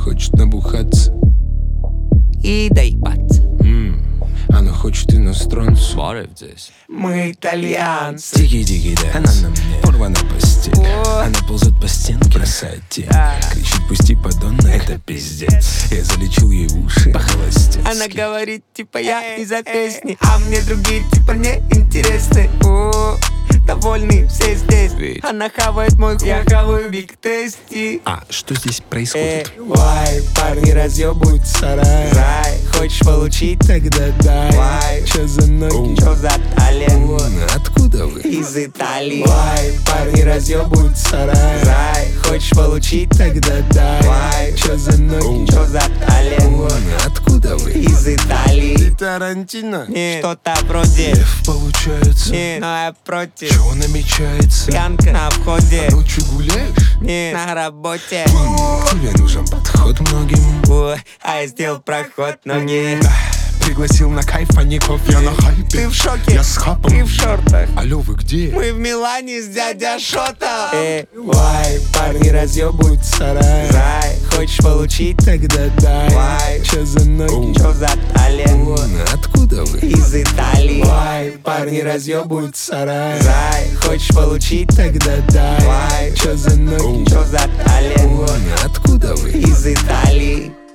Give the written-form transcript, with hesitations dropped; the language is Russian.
хочет набухаться и доебаться. Она хочет иностранцев. Сварив здесь. Мы итальянцы. Дикий-дикий дэнс. Она на мне порвана постель. Она ползет по стенке, бросает тень. Кричит: пусти, подонок, это пиздец. Я залечил ей уши по-холостецки. Она говорит, типа я из-за песни, а мне другие типа не интересны. Довольны все здесь. Она хавает мой хуй, я хаваю биг тести. А что здесь происходит? Вай, парни разъебывают сарай. Рай, хочешь получить? Тогда дай. Вай, чё за ноги? Чё за талент? Откуда вы? Из Италии. Вай, парни разъебывают сарай. Рай, хочешь получить? Тогда дай. Вай, чё за ноги? Чё за талент? Откуда вы? Из Италии. Ты Тарантино? Нет, что-то вроде. Лев получается. Нет, но я против. Чего намечается? Пьянка на входе. Ночью гуляешь? Нет, на работе. Тебе нужен подход многим. Ой, а я сделал проход, но не. Пригласил на кайф, а не кофе. Я на хайпе. Ты в шоке? Я с хапом. Ты в шортах. Алло, вы где? Мы в Милане с дядя Шота. Вай, парни разъебывают сарай. Рай, хочешь получить? Тогда дай. Вай, чё за ноги? Чё за талент? Откуда вы? Из Италии. Вай, парни разъебывают сарай. Рай, хочешь получить? Тогда дай. Вай, чё за ноги? Чё за талент? Откуда вы? Из Италии.